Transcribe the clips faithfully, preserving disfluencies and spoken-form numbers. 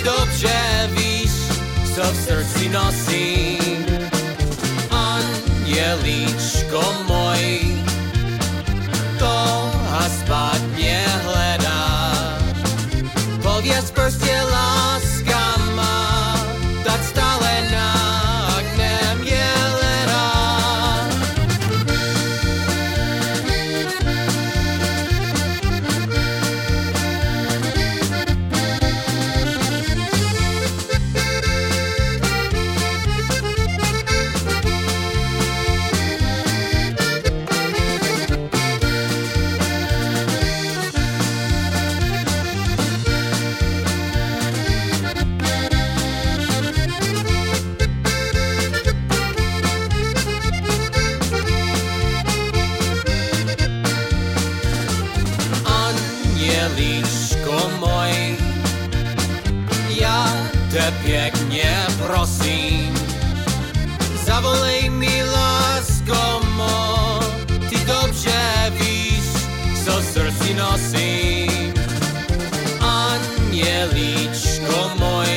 dobrze wiesz, co w sercu nosím. Anieličko môj, to a spať nehledá. Poviac prste láska má, tak stále náhnem je ledá. Anieličko môj, ja te pekne prosím, zavolej mi lásko mo, ty dobře víš, co v srdci nosím. Anieličko môj,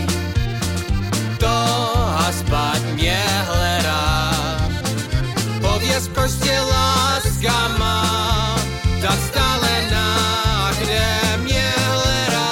to a spať nehledá. Poviac prste láska má, tak stále náhnem je hledá.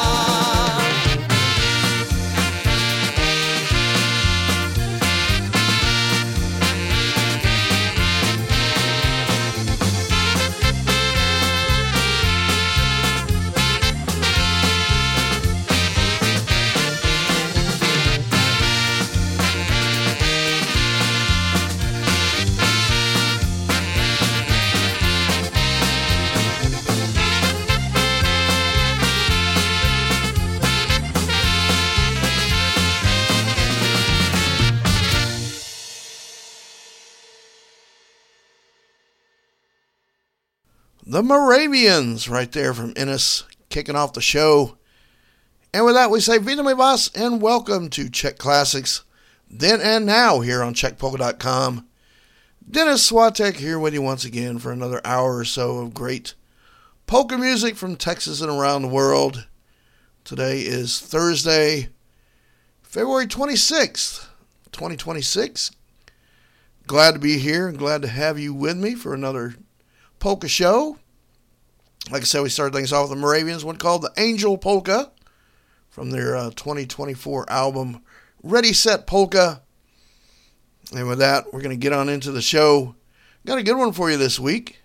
The Moravians, right there from Ennis, kicking off the show. And with that, we say Vita Me Vas and welcome to Czech Classics, then and now here on Czech Polka dot com. Dennis Swatek here with you once again for another hour or so of great polka music from Texas and around the world. Today is Thursday, February twenty-sixth, twenty twenty-six. Glad to be here and glad to have you with me for another polka show. Like I said, we started things off with the Moravians, one called the Angel Polka from their uh, twenty twenty-four album Ready Set Polka. And with that, we're going to get on into the show. Got a good one for you this week.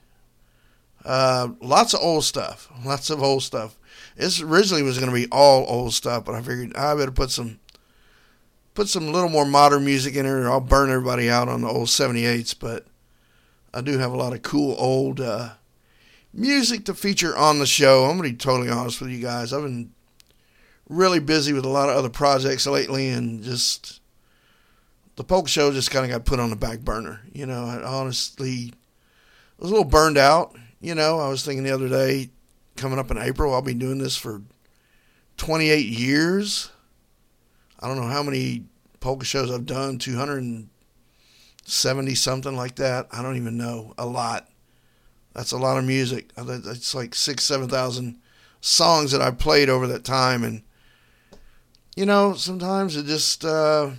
Uh, lots of old stuff. Lots of old stuff. This originally was going to be all old stuff, but I figured I better put some put some little more modern music in there, or I'll burn everybody out on the old seventy-eights. But I do have a lot of cool old uh, music to feature on the show. I'm going to be totally honest with you guys. I've been really busy with a lot of other projects lately, and just the polka show just kind of got put on the back burner. You know, I honestly was a little burned out. You know, I was thinking the other day, coming up in April, I'll be doing this for twenty-eight years. I don't know how many polka shows I've done, two hundred seventy, something like that. I don't even know. A lot. That's a lot of music. It's like six, seven thousand songs that I've played over that time. And, you know, sometimes it just, uh,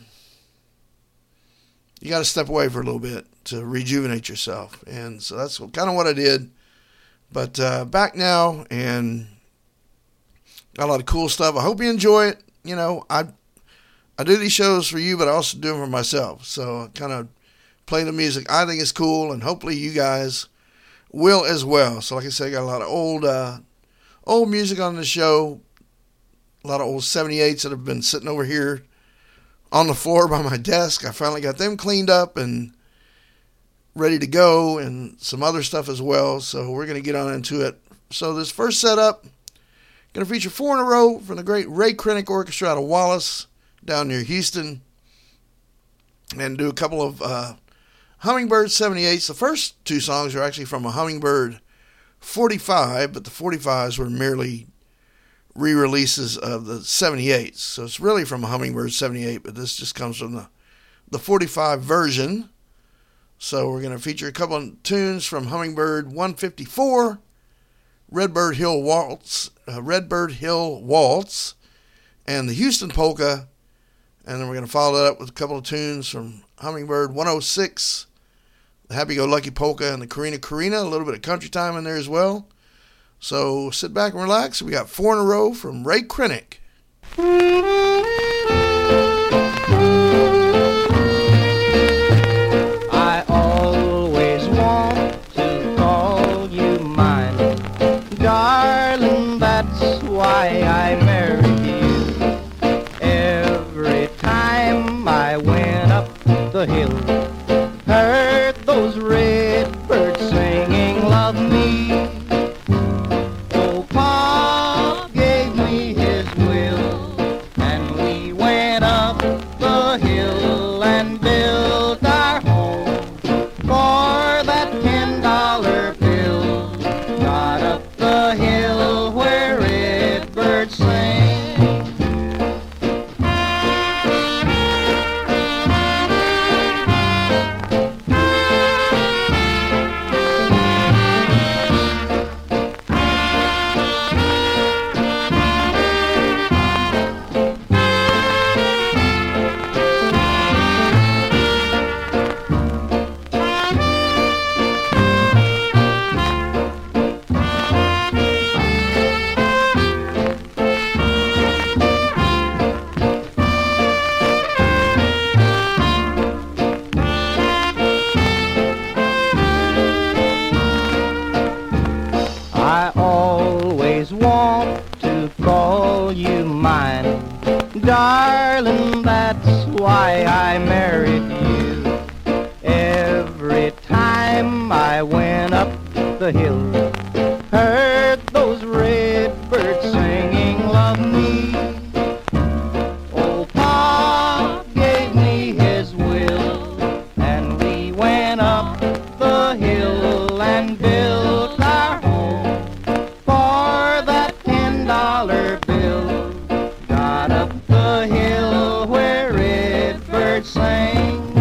you got to step away for a little bit to rejuvenate yourself. And so that's kind of what I did. But uh, back now, and got a lot of cool stuff. I hope you enjoy it. You know, I I do these shows for you, but I also do them for myself. So I kind of play the music I think it's cool, and hopefully you guys will as well. So like I said, I got a lot of old uh, old music on the show. A lot of old seventy-eights that have been sitting over here on the floor by my desk. I finally got them cleaned up and ready to go, and some other stuff as well. So we're going to get on into it. So this first setup, going to feature four in a row from the great Ray Krennic Orchestra out of Wallace down near Houston, and do a couple of uh, Hummingbird seventy-eights. The first two songs are actually from a Hummingbird forty-five, but the forty-fives were merely re-releases of the seventy-eights. So it's really from a Hummingbird seventy-eight, but this just comes from the, the forty-five version. So we're going to feature a couple of tunes from Hummingbird one fifty-four, Redbird Hill Waltz, uh, Redbird Hill Waltz, and the Houston Polka. And then we're going to follow that up with a couple of tunes from Hummingbird one oh six, the Happy-Go-Lucky Polka, and the Karina Karina, a little bit of country time in there as well. So sit back and relax. We got four in a row from Ray Krennick. I always want to call you mine, darling, that's why I married you. Every time I went up the hill, heard those red birds singing, love me. Oh, Pa gave me his will, and we went up the hill and built our home for that ten dollar bill. Got up the hill where red birds sing. I always want to call you mine, darling, that's why I married you. Every time I went up the hill, heard those red birds singing, love me. Oh, Pa gave me his will, and we went up the hill and built our home for that ten dollar bill. Got up the hill where red birds sang.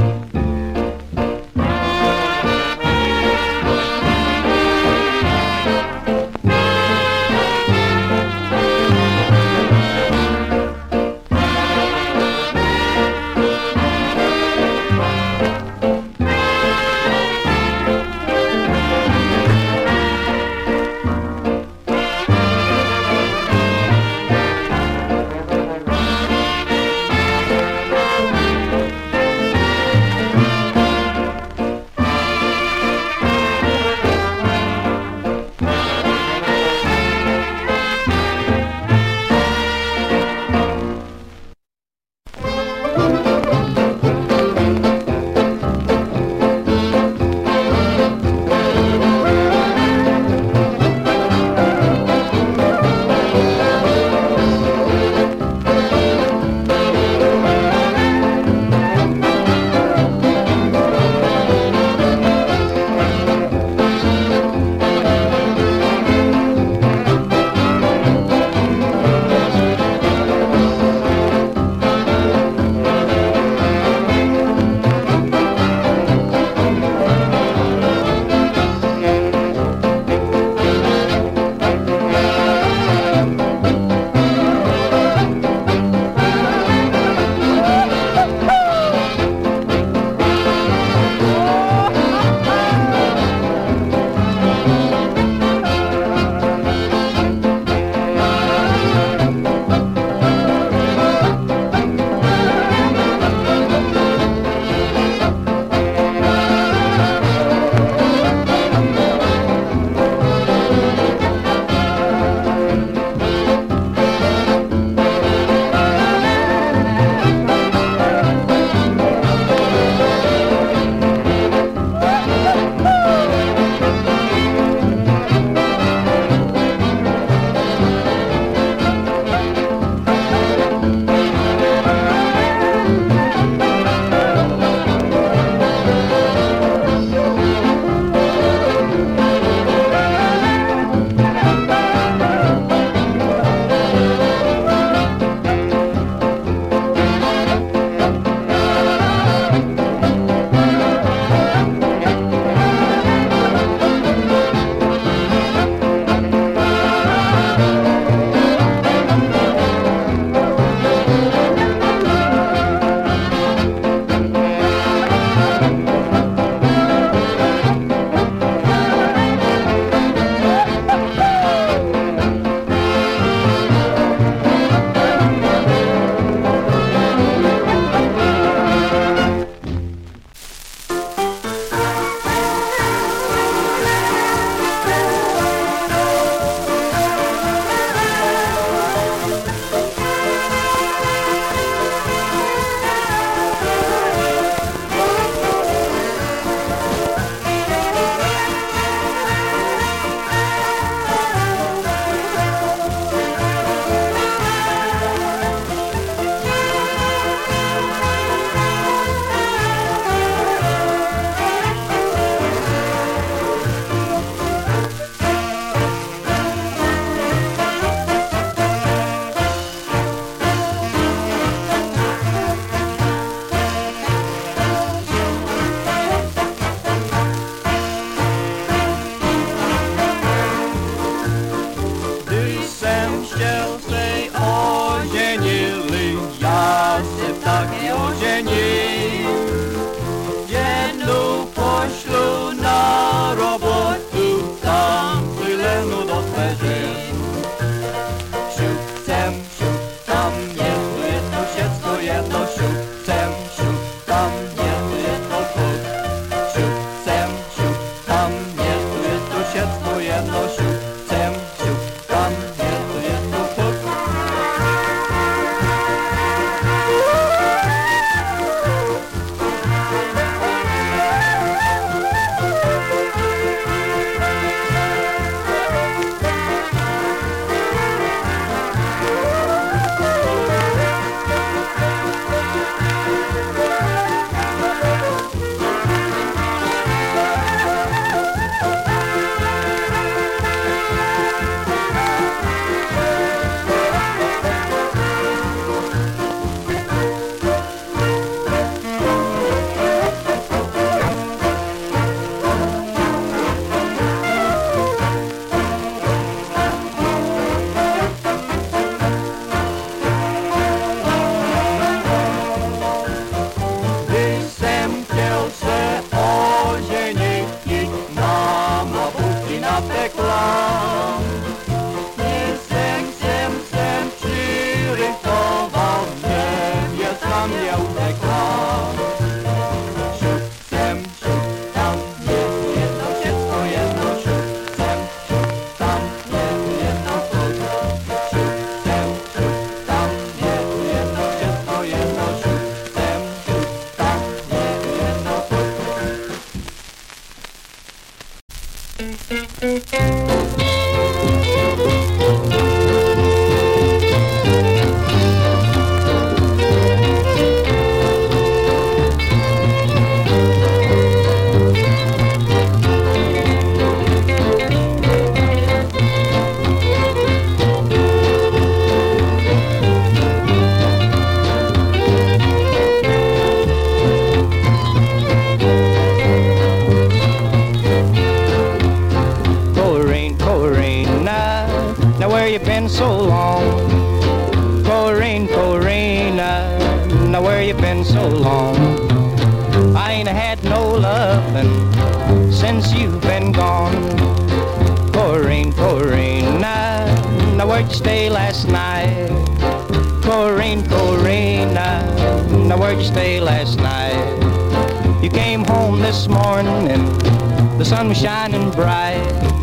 Corrine, Corrine, uh, now where you been so long? I ain't had no lovin' since you've been gone. Corrine, Corrine, uh, now where'd you stay last night? Corrine, Corrine, uh, now where'd you stay last night? You came home this morning and the sun was shining bright.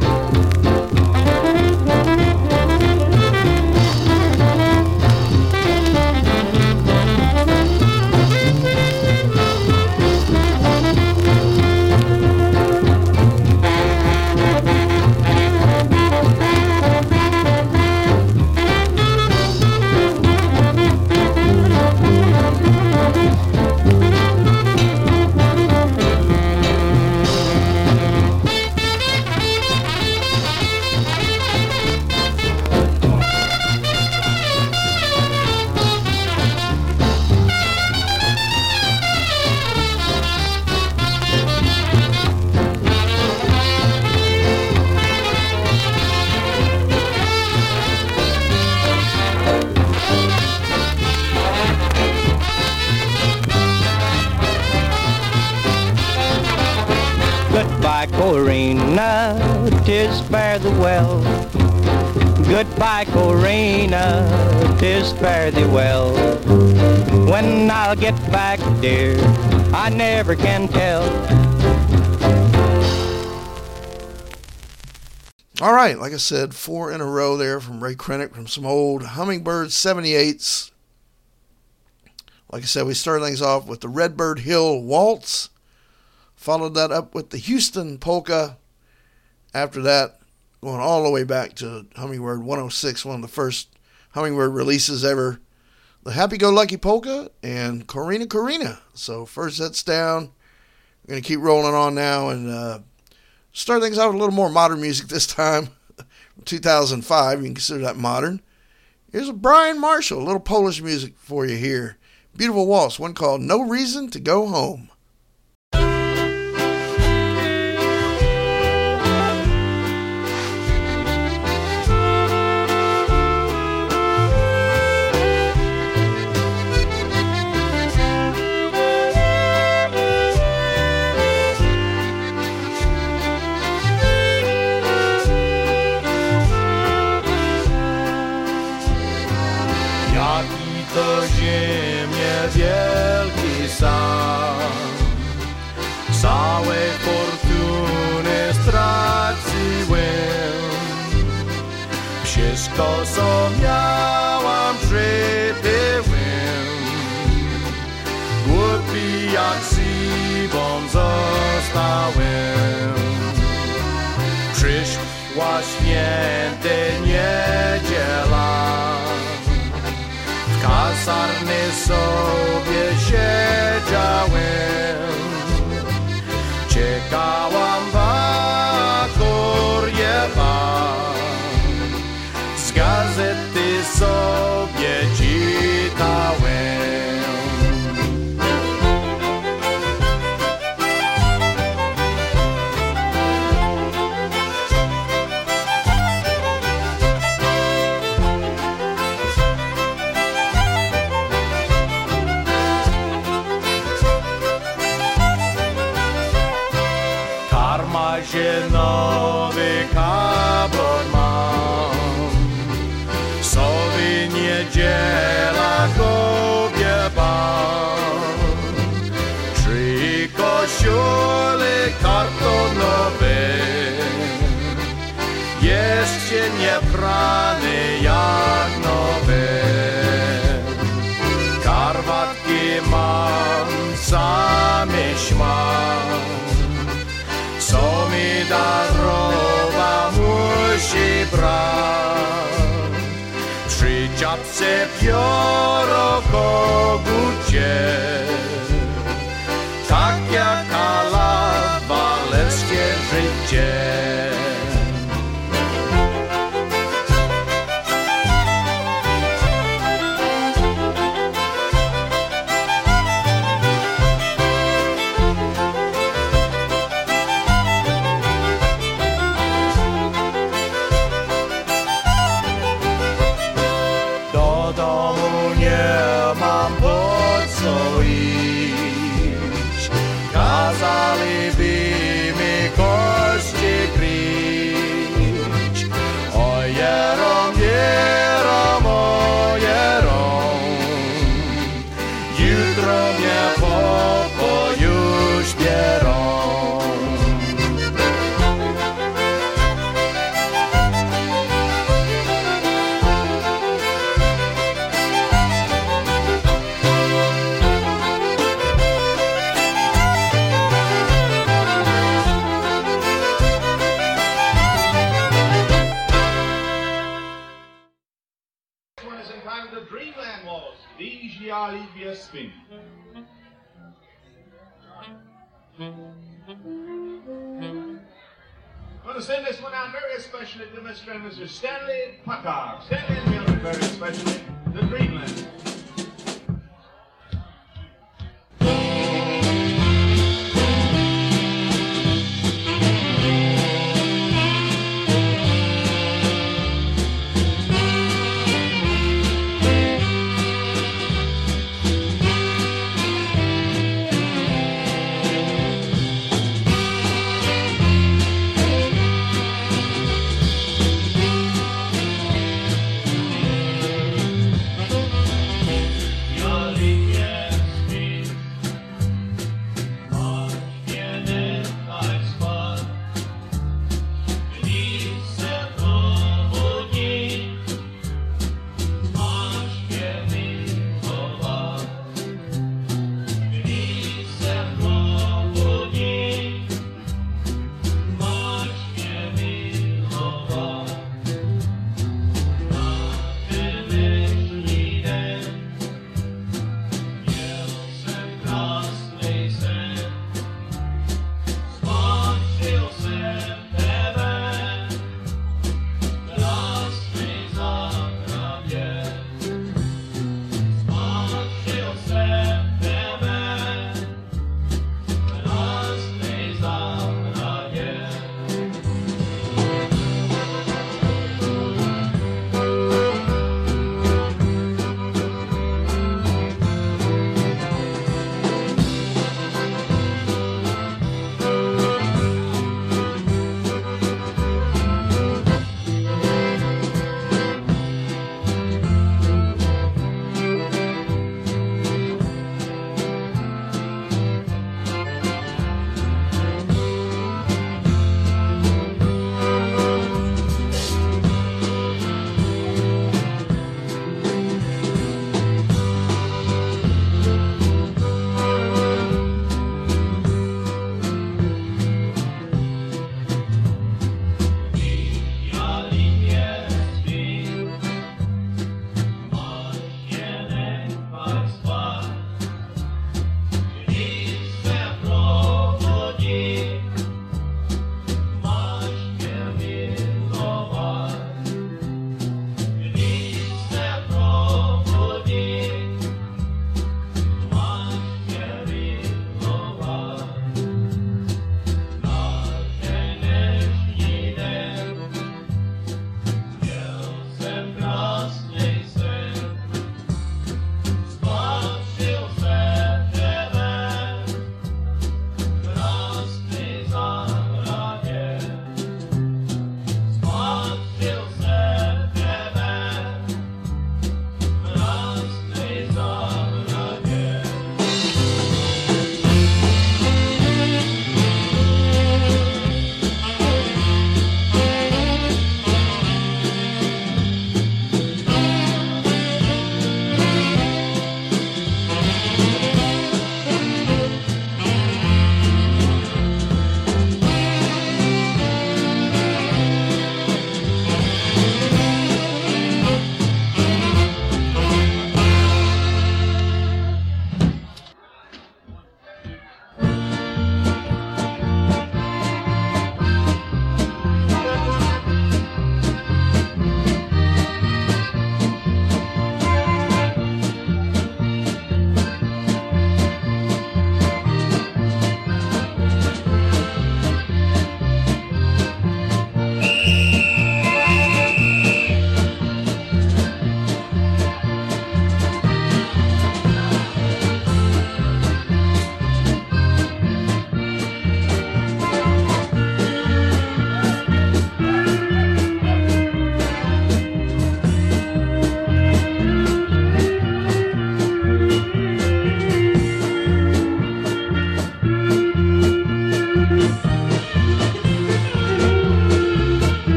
Goodbye, Corina, 'tis fare thee well. Goodbye, Corina, 'tis fare thee well. When I'll get back, dear, I never can tell. All right, like I said, four in a row there from Ray Krennic from some old Hummingbird seventy-eights. Like I said, we started things off with the Redbird Hill Waltz. Followed that up with the Houston Polka. After that, going all the way back to Hummingbird one oh six, one of the first Hummingbird releases ever. The Happy-Go-Lucky Polka and Corina Corina. So first that's down. We're going to keep rolling on now and uh, start things out with a little more modern music this time. two thousand five, you can consider that modern. Here's a Brian Marshall, a little Polish music for you here. Beautiful waltz, one called No Reason to Go Home. To ziemię wielki sam, całej fortuny straciłem. Wszystko co miałam przybyłem, głupi jak Sibon zostałem. Przyszła święty niedziela, w kasarny sobie siedziałem, czekałam wakorię pan, z gazety sobie czytałem. Że nowy kabor mam, sobie niedziela gobie pan, trzy koszule kartonowe, jeszcze nie prany jak nowe. Karwatki mam, same śmam, co mi darowa musi brać. Przy czapce pióro kogucie, tak jak ala walerskie życie. Do domu po co iść. Kazali by mi kości kryć. O Jerom, Jerom, o Jerom, jutro mnie po pokoju śpierą. Spin. I'm going to send this one out very especially to Mister Mister Stanley Pocock. Stanley and Mildred very especially, the Greenland.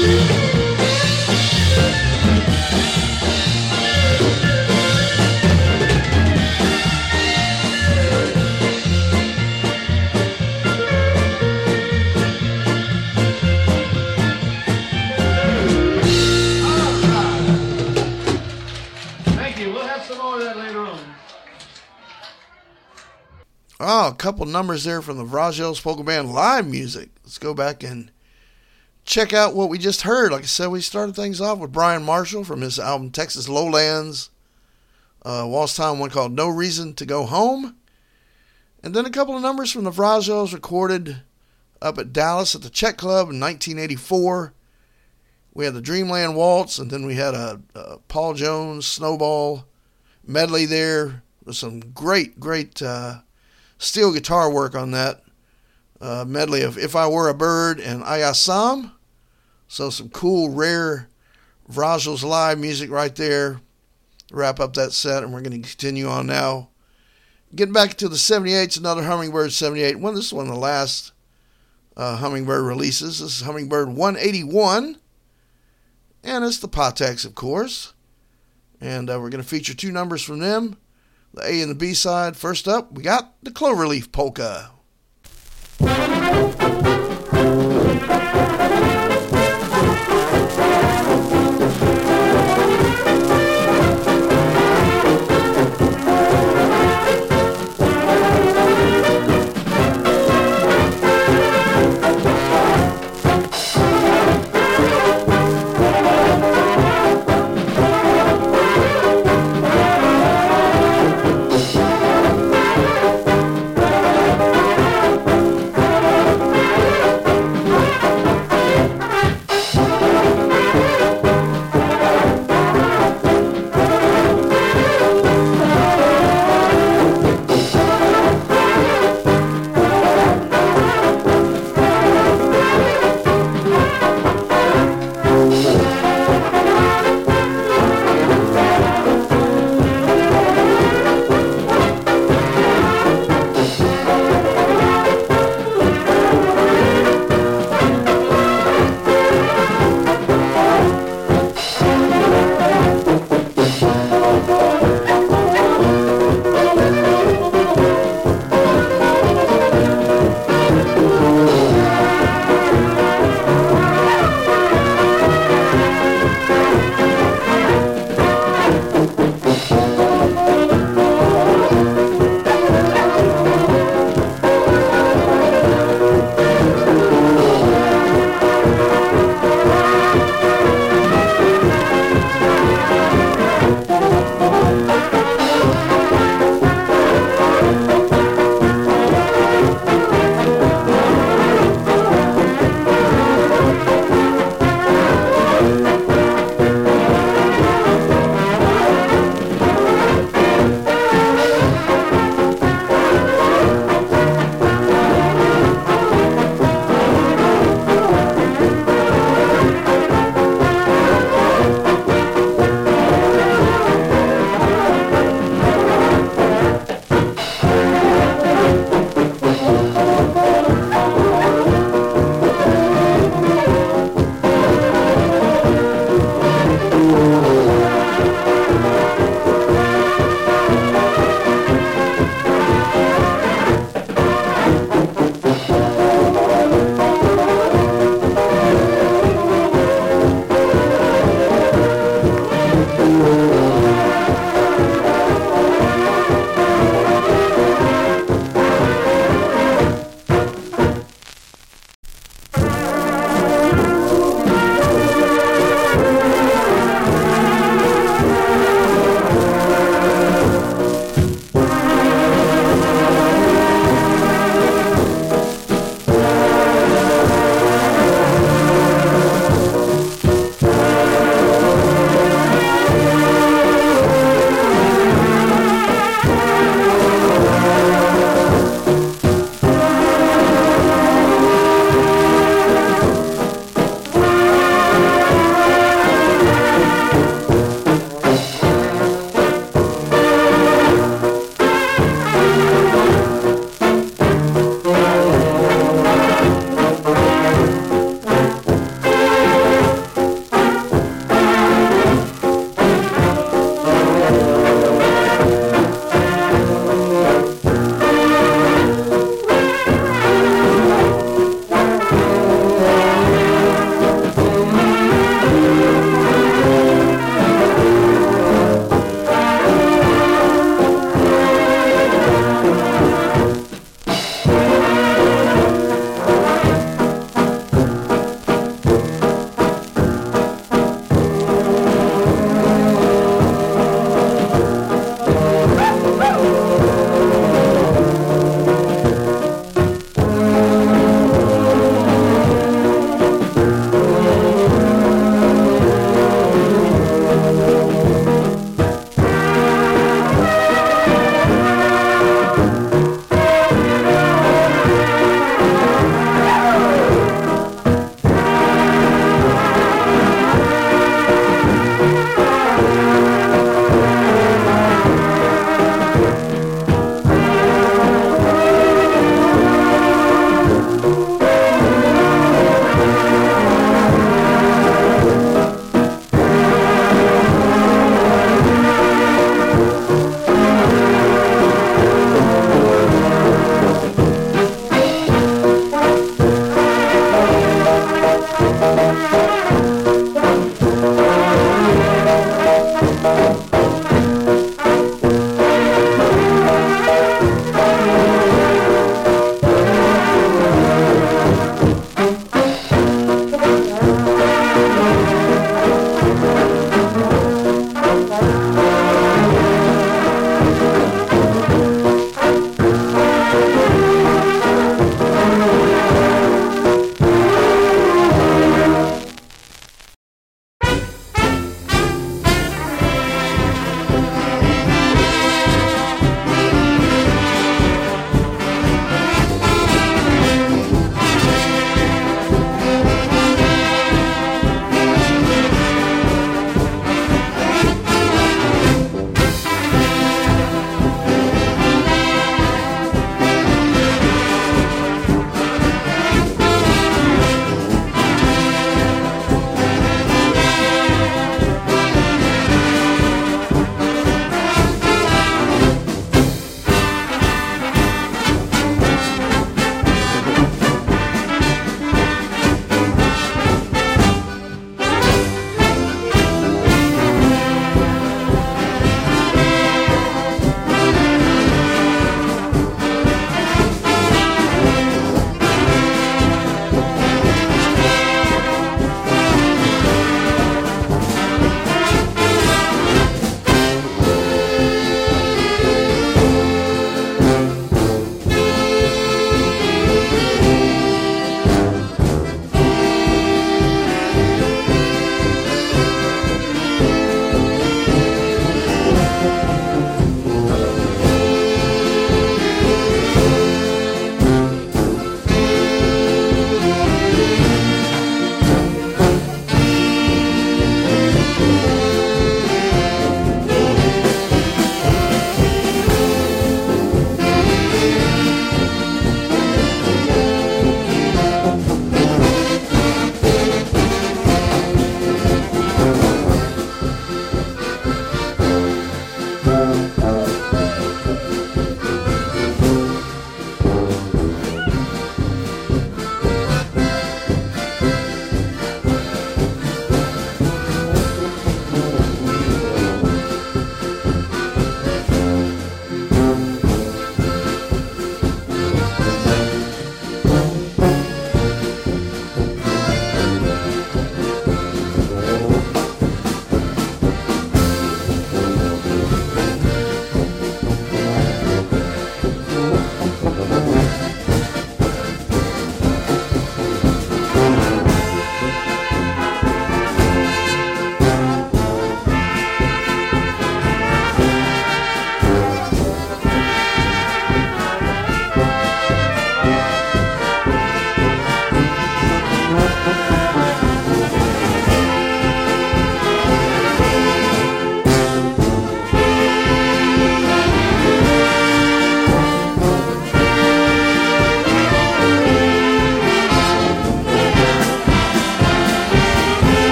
Oh, a couple numbers there from the Vrajels Polka Band live music. Let's go back and check out what we just heard. Like I said, we started things off with Brian Marshall from his album Texas Lowlands. Uh, Waltz Time, one called No Reason to Go Home. And then a couple of numbers from the Vrajels recorded up at Dallas at the Czech Club in nineteen eighty-four. We had the Dreamland Waltz, and then we had a, a Paul Jones Snowball medley there with some great, great uh, steel guitar work on that uh, medley of If I Were a Bird and Ayasam. So some cool, rare Vrajels live music right there. Wrap up that set, and we're going to continue on now. Getting back to the seventy-eights, another Hummingbird seventy-eight. Well, this is one of the last uh, Hummingbird releases. This is Hummingbird one eighty-one. And it's the Patex, of course. And uh, we're going to feature two numbers from them, the A and the B side. First up, we got the Cloverleaf Polka. Thank you.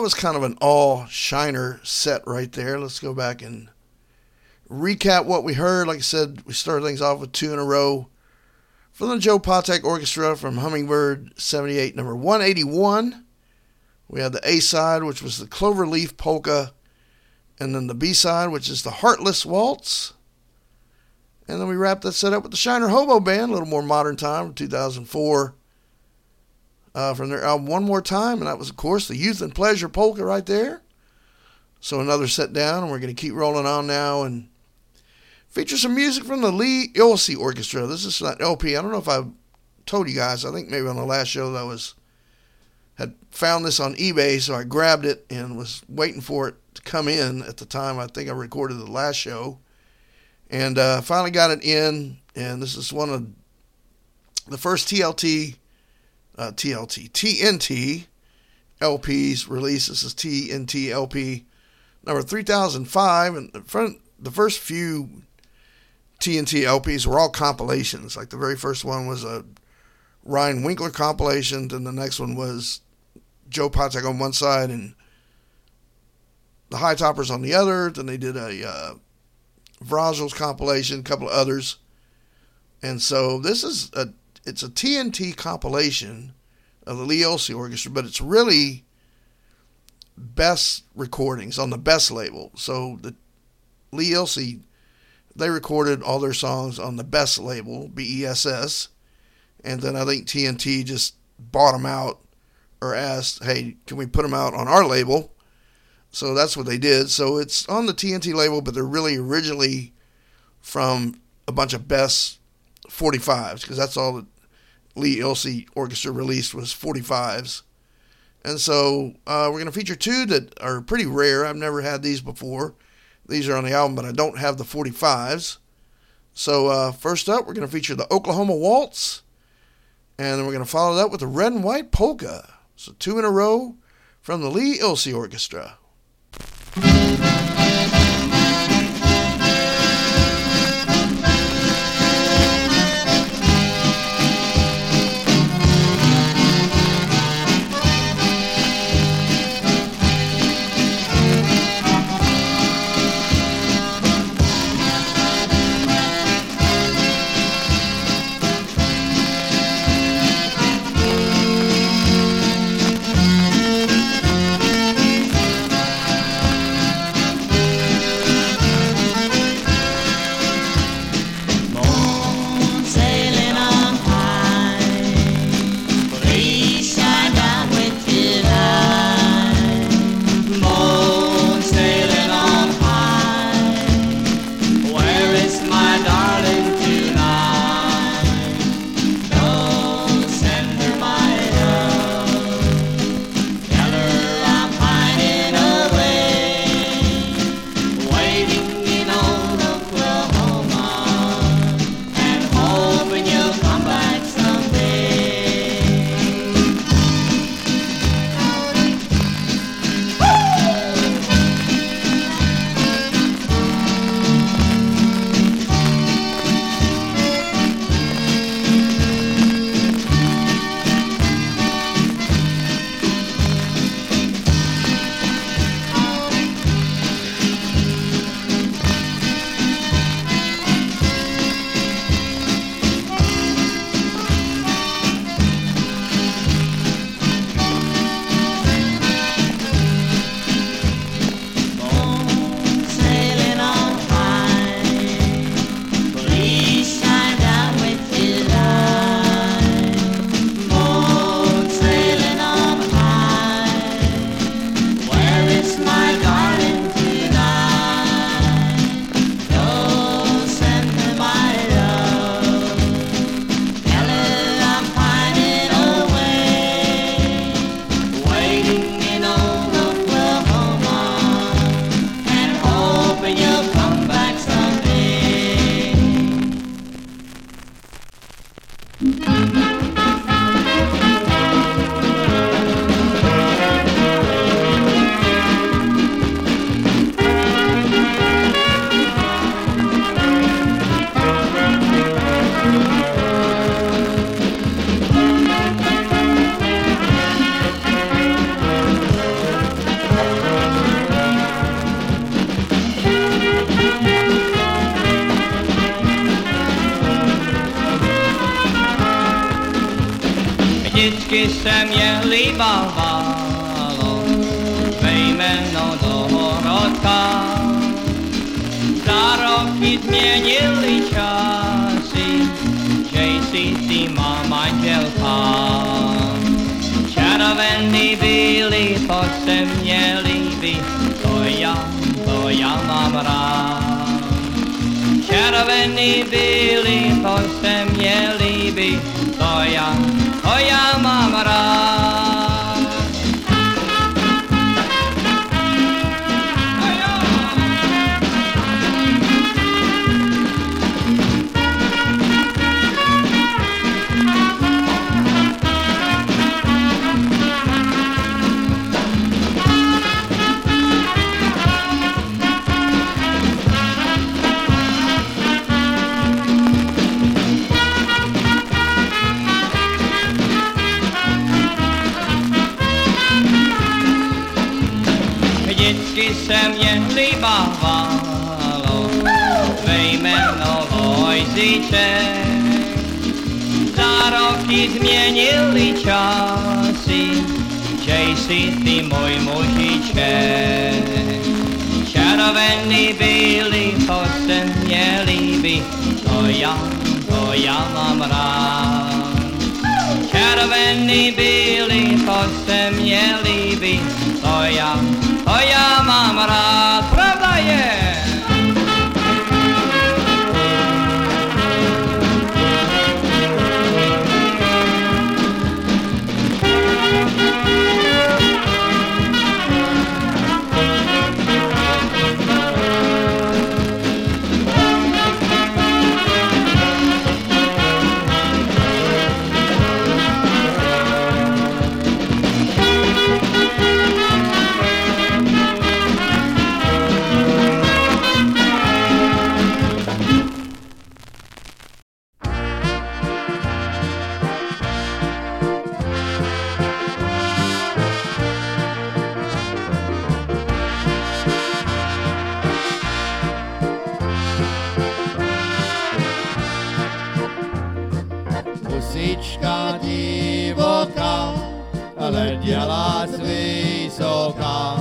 was kind of an all Shiner set right there. Let's go back and recap what we heard. Like I said, we started things off with two in a row from the Joe Patek Orchestra from Hummingbird seventy-eight, number one eighty-one. We had the A side, which was the Cloverleaf Polka, and then the B side, which is the Heartless Waltz. And then we wrapped that set up with the Shiner Hobo Band, a little more modern time, two thousand four. Uh, from their album One More Time, and that was, of course, the Youth and Pleasure Polka right there. So another set down, and we're going to keep rolling on now and feature some music from the Lee Ilse Orchestra. This is that L P. I don't know if I told you guys. I think maybe on the last show that I was had found this on eBay, so I grabbed it and was waiting for it to come in at the time. I think I recorded the last show, and uh, finally got it in. And this is one of the first T L T. Uh, T L T, T N T L Ps released. This is T N T L P number three thousand five, and the, front, the first few T N T L Ps were all compilations. Like the very first one was a Ryan Winkler compilation, and the next one was Joe Patek on one side and the High Toppers on the other. Then they did a uh, Vragils compilation, a couple of others, and so this is a It's a T N T compilation of the Lee Ilse Orchestra, but it's really best recordings on the Best label. So the Lee Ilse, they recorded all their songs on the Best label, B E S S, and then I think T N T just bought them out or asked, hey, can we put them out on our label? So that's what they did. So it's on the T N T label, but they're really originally from a bunch of Best forty-fives, because that's all that Lee Ilse Orchestra released was forty-fives. And so uh, we're going to feature two that are pretty rare. I've never had these before. These are on the album, but I don't have the forty-fives. So uh, first up, we're going to feature the Oklahoma Waltz, and then we're going to follow that with the Red and White Polka. So two in a row from the Lee Ilse Orchestra. Dědečky se mě líbávalo ve jméno Dohorodka. Za roky změnili časy, že jsi ty má manželka. Červený bílý, to se mě líbí, to já, to já mám rád. Červený bílý, to se mě líbí, to já, to já mám rád. Vždycky se mě líbávalo ve jméno Vojzíček. Za roky změnili časy, že jsi ty můj mužiček. Červený bílý, to se mě líbí, to já, to já mám rád. Červený bílý, to se mě líbí, to já, to já mám rád, pravda je. Husička divoká, letěla z vysoká.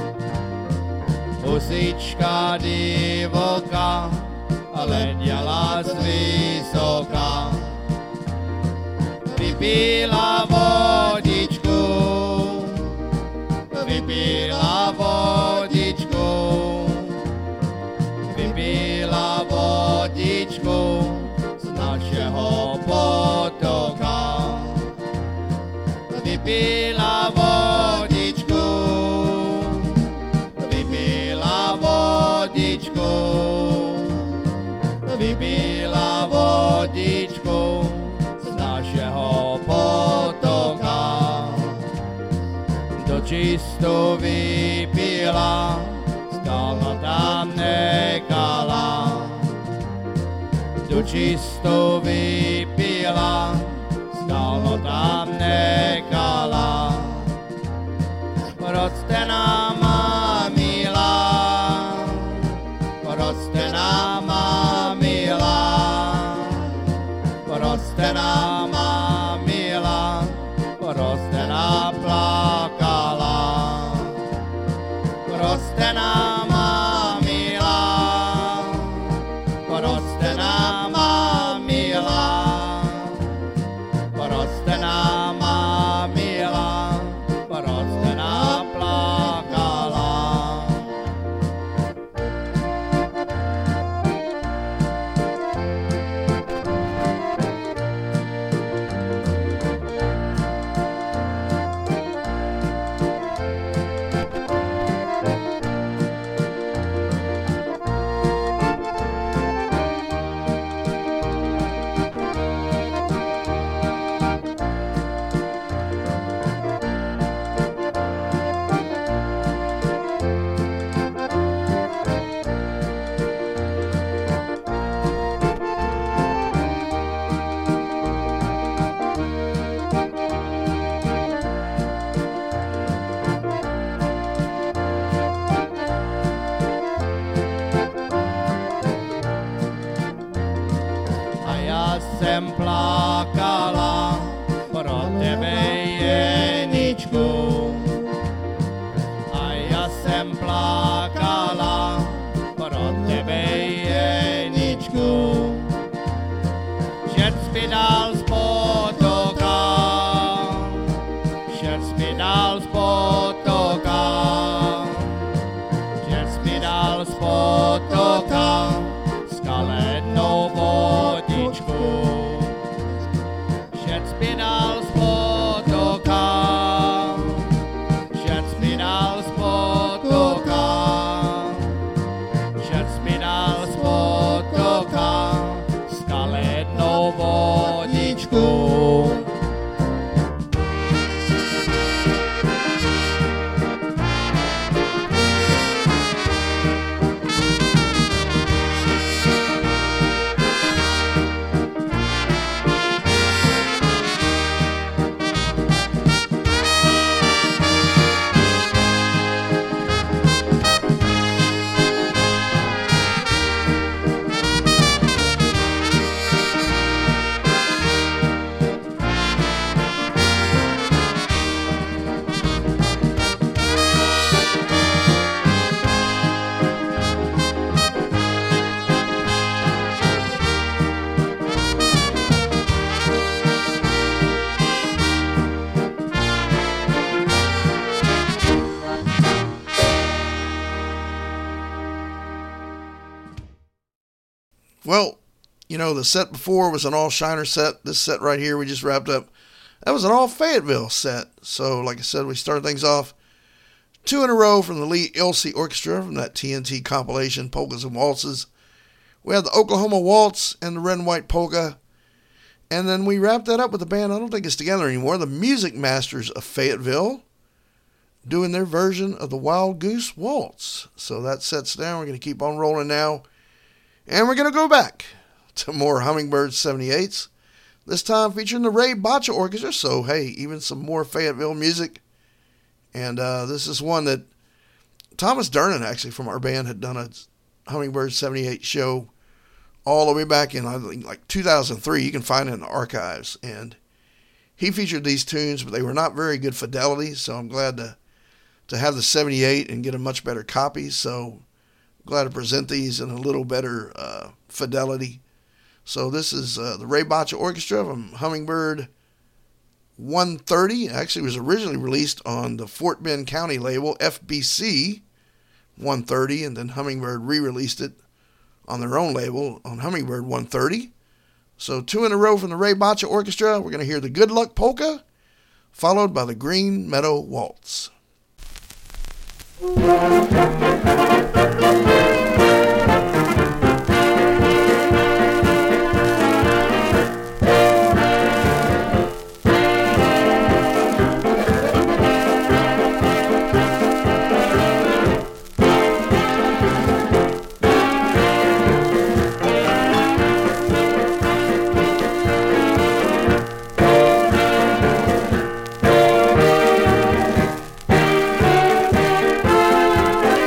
Husička divoká, letěla z vysoká. Vypila vodičku, vypila vodičku, vypila vodičku z našeho potoka. Vypila vodičku, vypila vodičku, vypila vodičku z našeho potoka. Do čistu vypila, stále tam nekala. Do čistu vypila, stále tam nekala. Roste náma milá, roste náma milá, roste náma milá, roste naplakala. Roste náma milá, roste náma milá, roste náma milá, roste naplakala. plakala pro tebe jeničku. Všetci mi dal z potoka, všetci mi dal z potoka, všetci mi dal z potoka, skalednou vodičku. Všetci mi dal z potoka, všetci mi dal z potoka, všetci mi dal z potoka, skalednou vodičku. Well, you know, the set before was an all Shiner set. This set right here we just wrapped up, that was an all Fayetteville set. So, like I said, we started things off two in a row from the Lee Ilse Orchestra from that T N T compilation, Polkas and Waltzes. We had the Oklahoma Waltz and the Red and White Polka. And then we wrapped that up with the band, I don't think it's together anymore, the Music Masters of Fayetteville, doing their version of the Wild Goose Waltz. So that set's down. We're going to keep on rolling now. And we're going to go back to more Hummingbird seventy-eights, this time featuring the Ray Bacha Orchestra. So, hey, even some more Fayetteville music. And uh, this is one that Thomas Durnan, actually, from our band, had done a Hummingbird seventy-eight show all the way back in, I think, like two thousand three. You can find it in the archives. And he featured these tunes, but they were not very good fidelity. So I'm glad to, to have the seventy-eight and get a much better copy. So glad to present these in a little better uh, fidelity. So this is uh, the Ray Bacha Orchestra from Hummingbird one thirty. Actually, it was originally released on the Fort Bend County label, F B C one thirty, and then Hummingbird re-released it on their own label on Hummingbird one thirty. So two in a row from the Ray Bacha Orchestra. We're going to hear the Good Luck Polka, followed by the Green Meadow Waltz. Thank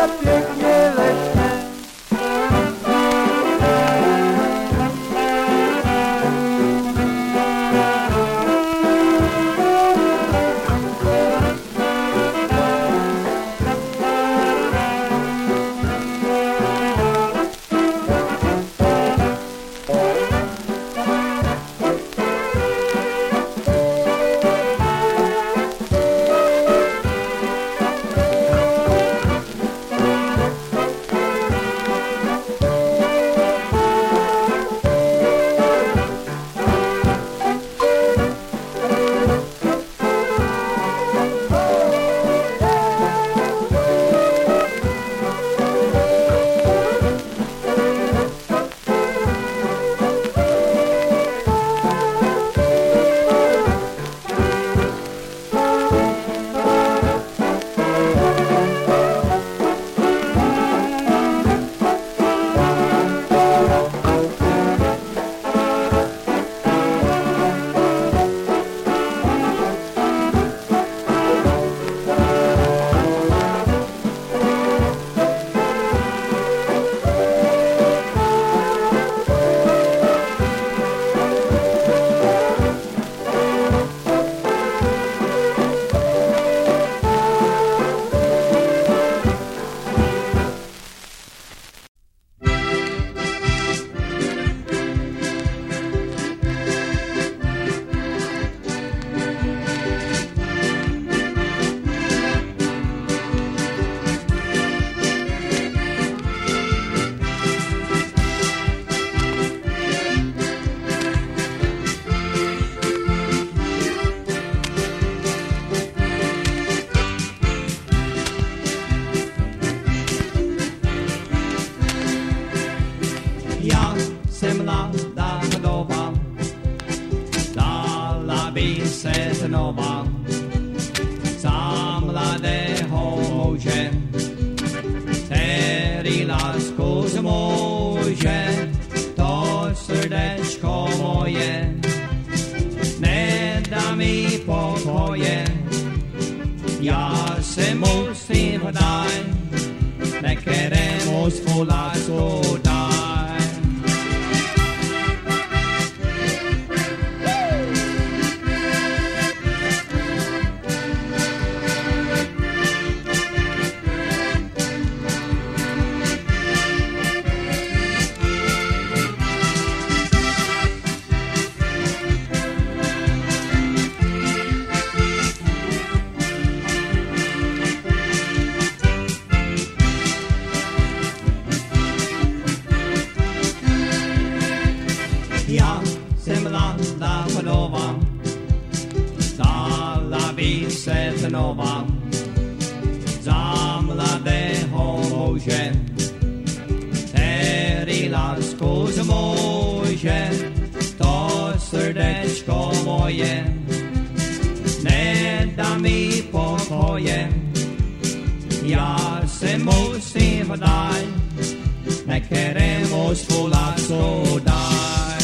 particular time. Ja jsem mladá vdova, dala by se znova za mladého muže, který lásku zmůže, to srdečko moje nedá mi pokoje. Já se musím vdát, nekérému svou lásku dát. Já jsem mladá vdova, dala by se znova za mladého muže, který lásku zmůže, to srdečko moje nedá mi pokoje. Já se musím vdát, nekérému svou lásku dát.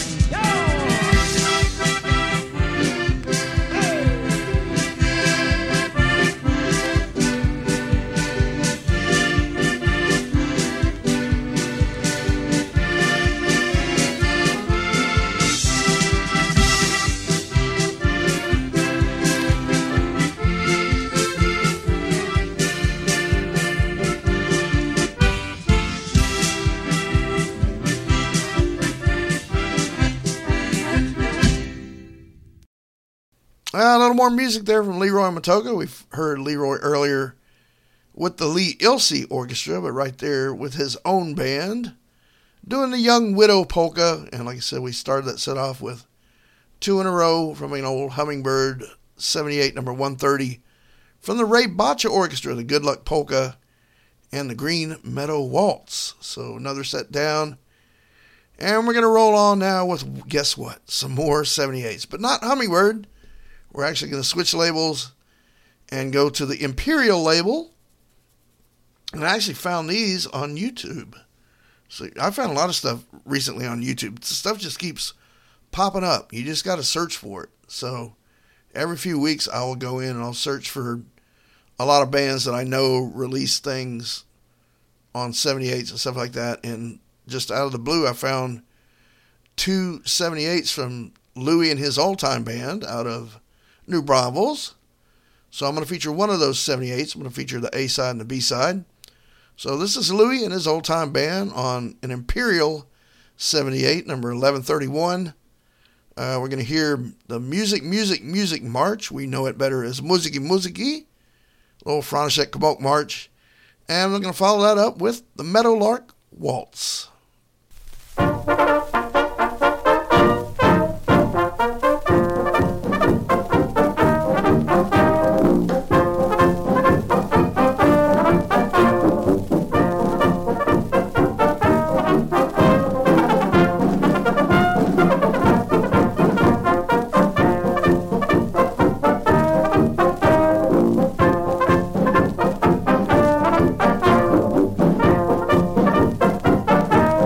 Uh, a little more music there from Leroy Matoga. We've heard Leroy earlier with the Lee Ilse Orchestra, but right there with his own band doing the Young Widow Polka. And like I said, we started that set off with two in a row from an old Hummingbird seventy-eight, number one thirty, from the Ray Baccia Orchestra, the Good Luck Polka, and the Green Meadow Waltz. So another set down. And we're going to roll on now with, guess what, some more seventy-eights, but not Hummingbird. We're actually going to switch labels and go to the Imperial label. And I actually found these on YouTube. So I found a lot of stuff recently on YouTube. Stuff just keeps popping up. You just got to search for it. So every few weeks I will go in and I'll search for a lot of bands that I know release things on seventy-eights and stuff like that. And just out of the blue, I found two seventy-eights from Louie and his old-time band out of New Braunfels. So I'm going to feature one of those seventy-eights. I'm going to feature the A-side and the B-side. So this is Louie and his old-time band on an Imperial seventy-eight, number eleven thirty-one. Uh, we're going to hear the Music, Music, Music March. We know it better as Musiki Musiki, little František Kabok March. And we're going to follow that up with the Meadowlark Waltz. Thank you.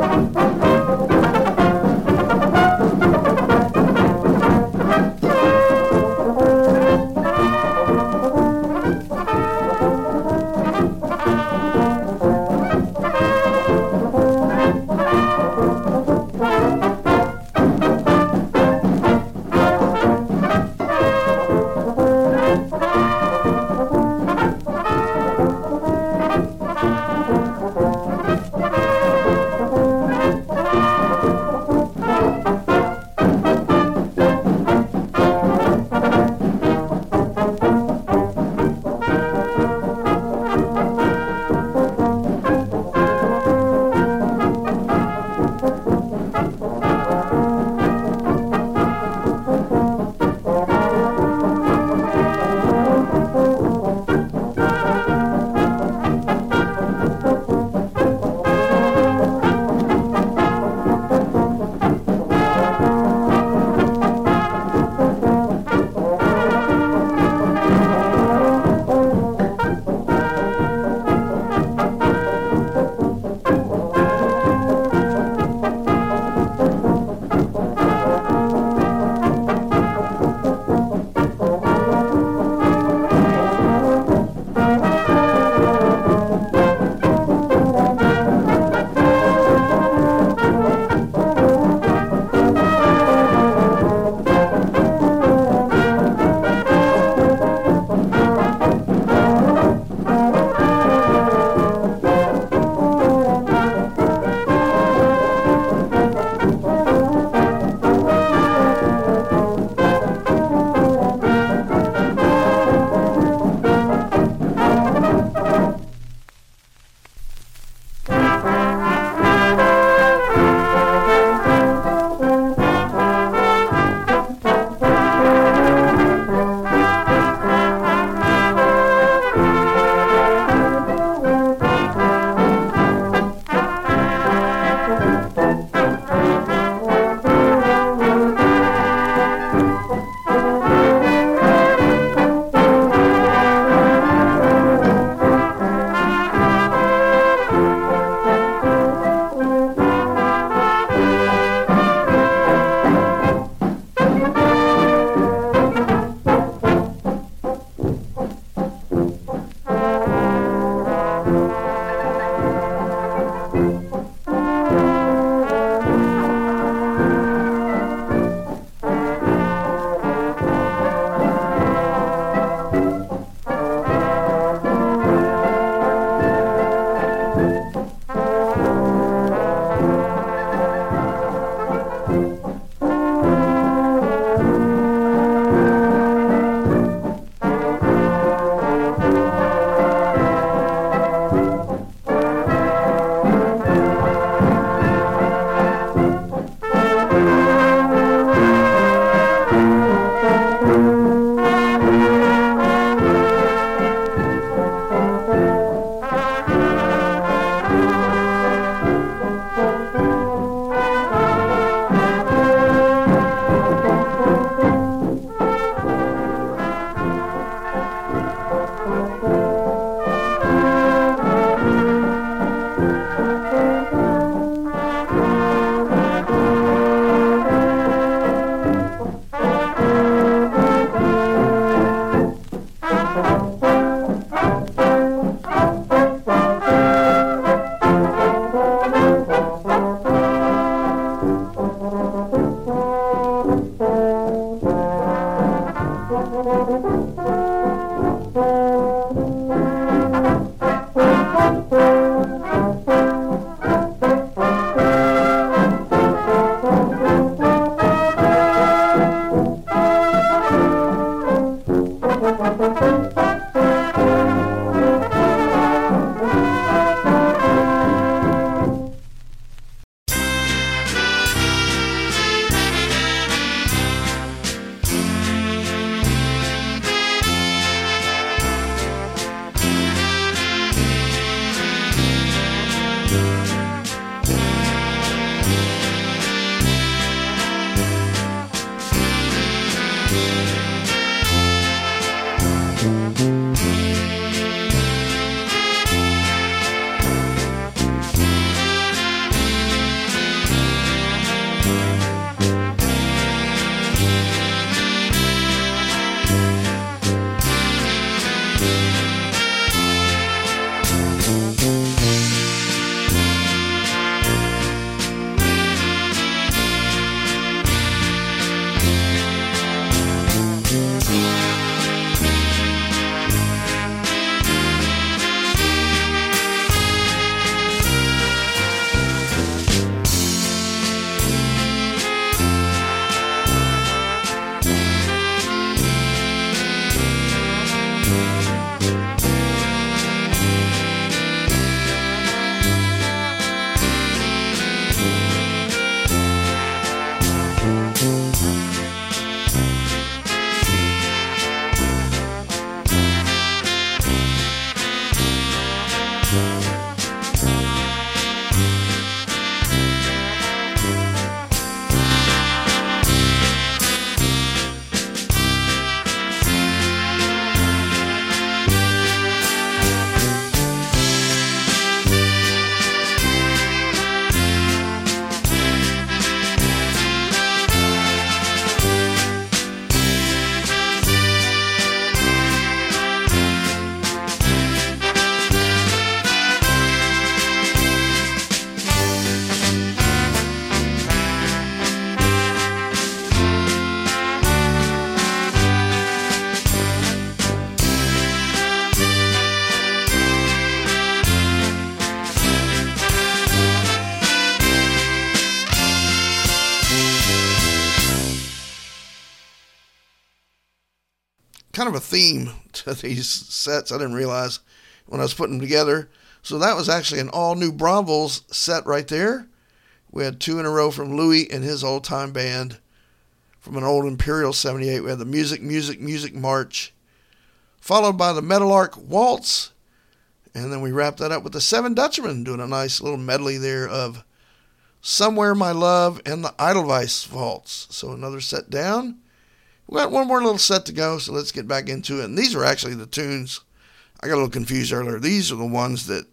Kind of a theme to these sets I didn't realize when I was putting them together. So that was actually an all-new Bromvilles set right there. We had two in a row from Louis and his old-time band. From an old Imperial seventy-eight, we had the Music, Music, Music March, followed by the Meadowlark Waltz, and then we wrapped that up with the Seven Dutchmen, doing a nice little medley there of Somewhere My Love and the Edelweiss Waltz. So another set down. We got one more little set to go, so let's get back into it. And these are actually the tunes. I got a little confused earlier. These are the ones that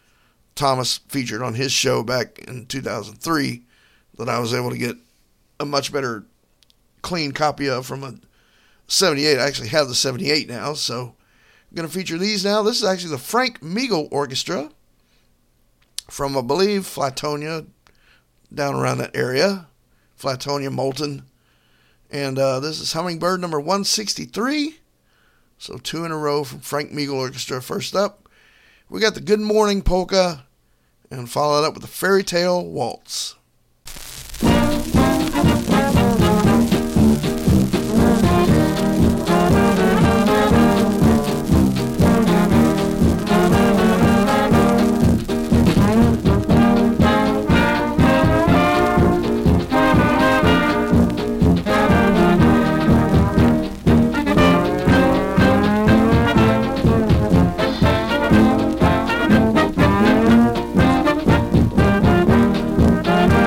Thomas featured on his show back in two thousand three that I was able to get a much better clean copy of from a seventy-eight. I actually have the seventy-eight now, so I'm going to feature these now. This is actually the Frank Meagle Orchestra from, I believe, Flatonia, down around that area. Flatonia, Moulton. And uh, this is Hummingbird number one sixty-three. So two in a row from Frank Meagle Orchestra. First up, we got the Good Morning Polka, and follow that up with the Fairy Tale Waltz. Thank you.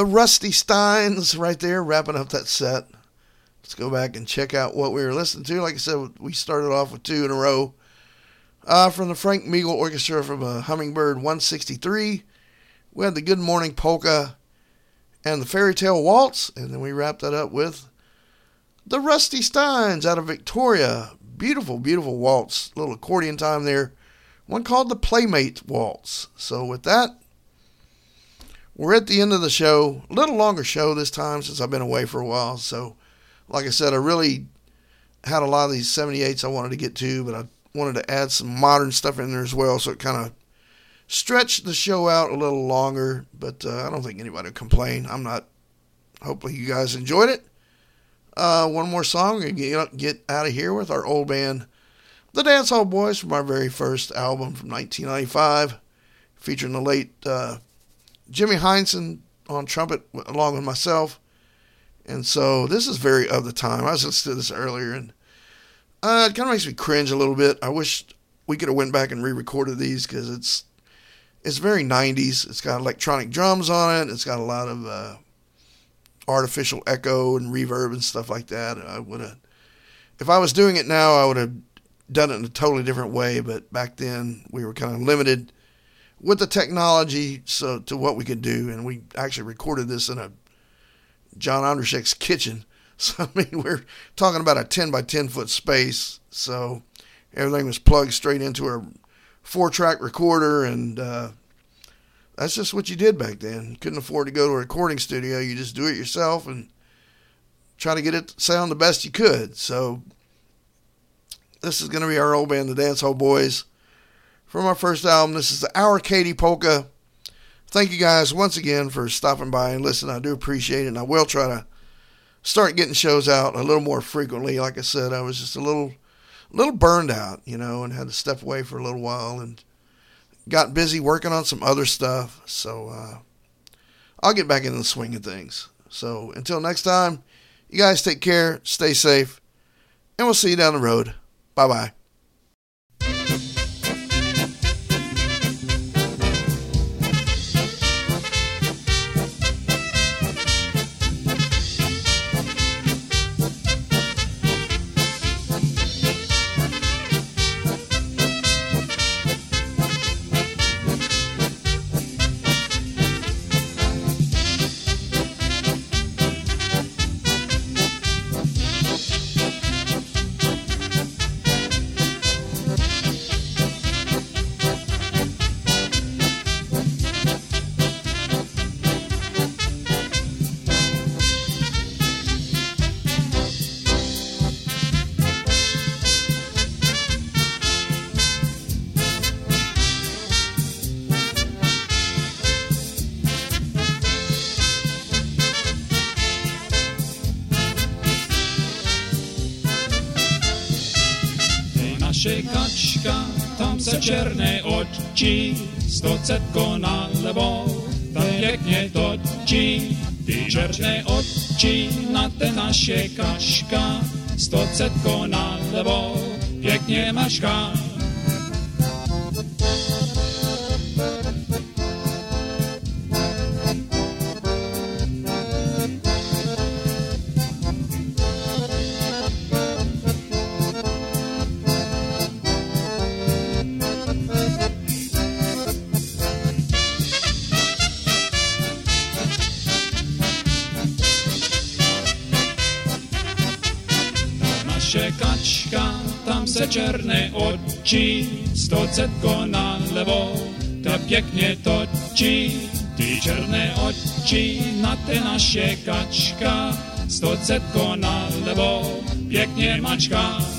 the Rusty Steins right there, wrapping up that set. Let's go back and check out what we were listening to. Like I said, we started off with two in a row. Uh, from the Frank Meagle Orchestra from a Hummingbird one sixty-three. We had the Good Morning Polka and the Fairy Tale Waltz. And then we wrapped that up with the Rusty Steins out of Victoria. Beautiful, beautiful waltz. Little accordion time there. One called the Playmate Waltz. So with that, we're at the end of the show. A little longer show this time since I've been away for a while. So, like I said, I really had a lot of these seventy-eights I wanted to get to, but I wanted to add some modern stuff in there as well, so it kind of stretched the show out a little longer, but uh, I don't think anybody will complain. I'm not. Hopefully you guys enjoyed it. Uh, one more song and get, get out of here with our old band, the Dancehall Boys, from our very first album from nineteen ninety-five, featuring the late uh, Jimmy Heinsohn on trumpet along with myself. And so this is very of the time. I was listening to this earlier, and uh, it kind of makes me cringe a little bit. I wish we could have went back and re-recorded these, because it's it's very nineties. It's got electronic drums on it. It's got a lot of uh, artificial echo and reverb and stuff like that. I would have, if I was doing it now, I would have done it in a totally different way. But back then, we were kind of limited with the technology so to what we could do, and we actually recorded this in a John Ondrzejczyk's kitchen. So, I mean, we're talking about a ten by ten foot space. So everything was plugged straight into a four track recorder. And uh, that's just what you did back then. You couldn't afford to go to a recording studio. You just do it yourself and try to get it to sound the best you could. So this is going to be our old band, the Dancehall Boys, from our first album. This is the Our Katie Polka. Thank you guys once again for stopping by and listening. I do appreciate it, and I will try to start getting shows out a little more frequently. Like I said, I was just a little a little burned out, you know, and had to step away for a little while and got busy working on some other stuff. So uh, I'll get back into the swing of things. So until next time, you guys take care, stay safe, and we'll see you down the road. Bye-bye. Kaczka, tam se czerne oczy, stocetko na lewo, tam pięknie toczy. Ty czerne oczy na te nasze Kaczka, stocetko na lewo, pięknie maczka. Kaczka, tam se czerne oczy, stocetko na lewo, ta pięknie toczy. Ty czerne oczy na te nasze Kaczka, stocetko na lewo, pięknie maczka.